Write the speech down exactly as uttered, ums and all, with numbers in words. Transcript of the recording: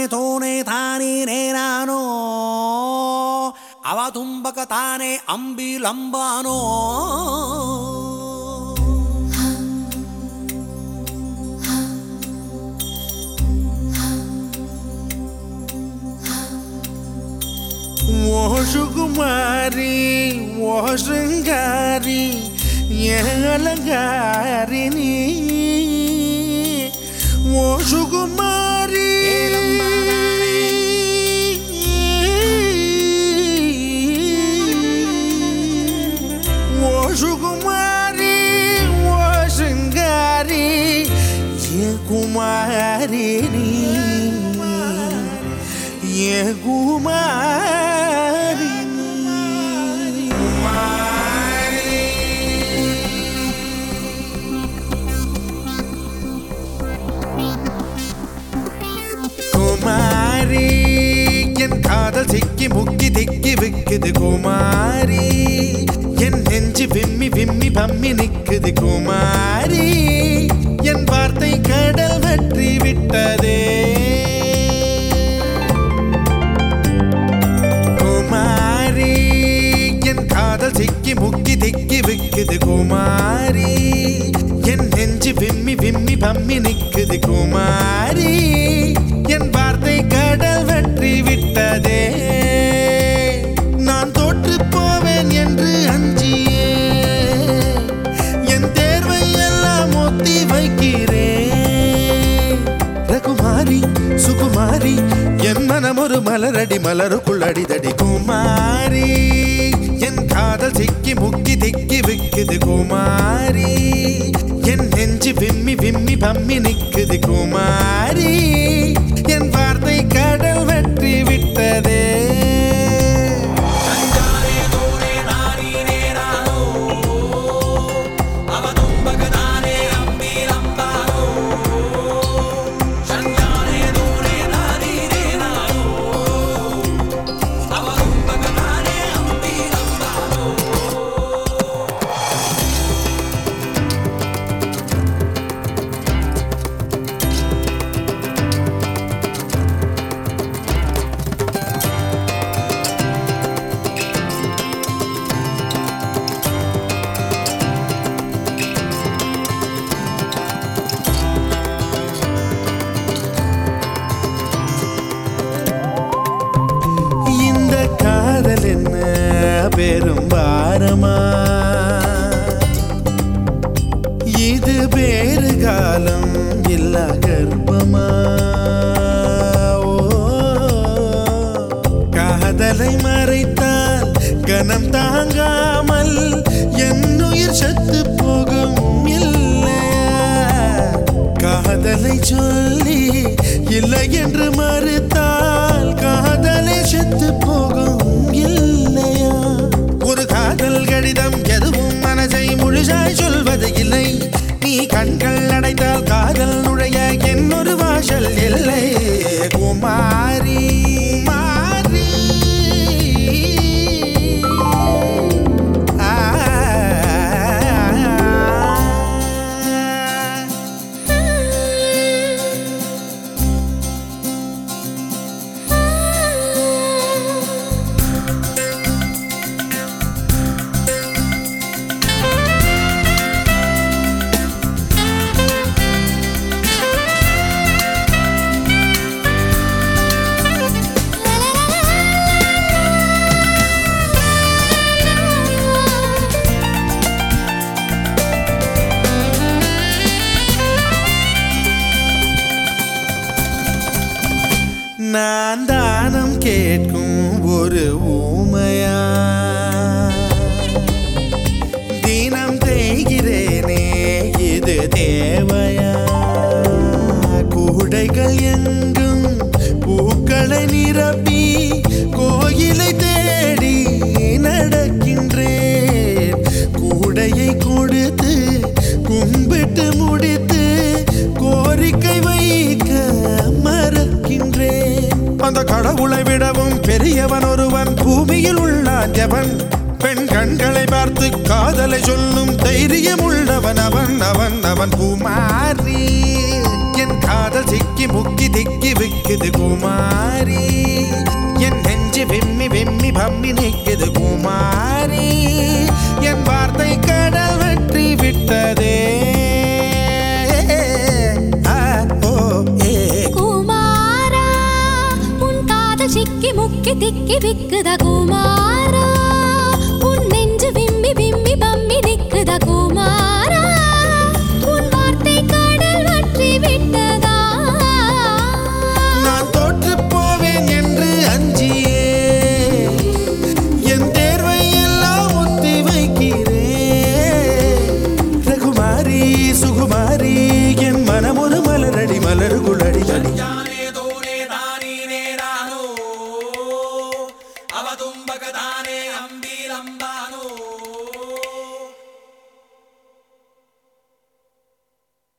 ತೋನೆ ತಾನೇ ನಾನೋ ಅವ ತುಂಬಕ ತಾನೇ ಅಂಬಿಲಂಬಾನೋ ಓ ಸುಕುಮಾರಿ ಓ ಶೃಂಗಾರಿ ಅಲಂಗಾರಿಣಿ ಓ ಸುಕುಮಾರಿ ಓ ಸುಕುಮಾರಿ ಓ ಶೃಂಗಾರಿ ಕುಮಾರಿಣಿ ಕುಮಾರಿ குமாரி என் காதல் சிக்கி முக்கி திக்கி விக்குது குமாரி என் நெஞ்சு விம்மி விம்மி பம்மி நிக்குது குமாரி என் வார்த்தை கடல் வற்றி விட்டதே குமாரி என் காதல் சிக்கி முக்கி திக்கி விக்குது குமாரி என் நெஞ்சு விம்மி விம்மி பம்மி நிக்குது குமாரி என் வார்த்தை கடல் வற்றி விட்டதே நான் தோற்று போவேன் என்று அஞ்சியே என் தேர்வை எல்லாம் ஒத்தி வைக்கிறேன் ரகுமாரி சுகுமாரி என் மனம் ஒரு மலரடி மலருக்குள் அடிதடி குமாரி என் காதல் சிக்கி முக்கி திக்கி விக்குது குமாரி என் நெஞ்சு விம்மி விம்மி பம்மி நிக்குது குமாரி என் வார்த்தை கடல் வெற்றி விட்டதே காதல் என்ன பெரும் பாரமா இது வேறு காலம் இல்ல கர்ப்பமா ஓ காதலை மறைத்தால் கனம் தாங்காமல் என் உயிர் சத்து போகும் இல்லையா காதலை சொல்லி இல்லை என்று மறுத்தால் காதலை செத்து போகும் இல்லையா ஒரு காதல் கடிதம் எதுவும் மனசை முழுசாய் சொல்வது இல்லை நீ கண்கள் அடைத்தால் காதல் நுழைய என்னொரு வாசல் இல்லை குமாரி மாறி நான் தானம் கேட்கும் ஒரு ஊமையா தினம் தேய்கிறேனே இது தேவையா கூடைகள் எங்கும் பூக்களை நிரப்பி கோயிலை தேடி நடக்கின்றேன் கூடையை கொடுத்து கும்பிட்டு முடித்து கோரிக்கை வைக்க மறக்கின்றேன் அந்த கடவுளை விடவும் பெரியவன் ஒருவன் பூமியில் உள்ளான் எவன் பெண் கண்களை பார்த்து காதலை சொல்லும் தைரியம் உள்ளவன் அவன் அவன் அவன் குமாரி என் காதல் சிக்கி முக்கி திக்கி விக்குது குமாரி என் நெஞ்சு வெம்மி வெம்மி பம்மி நிக்குது குமாரி என் வார்த்தை கடல் வெற்றி விட்டதே ஆ, ஓ, ஏ. குமாரா உன் காதல் சிக்கி முக்கி திக்கி விக்குத குமாரா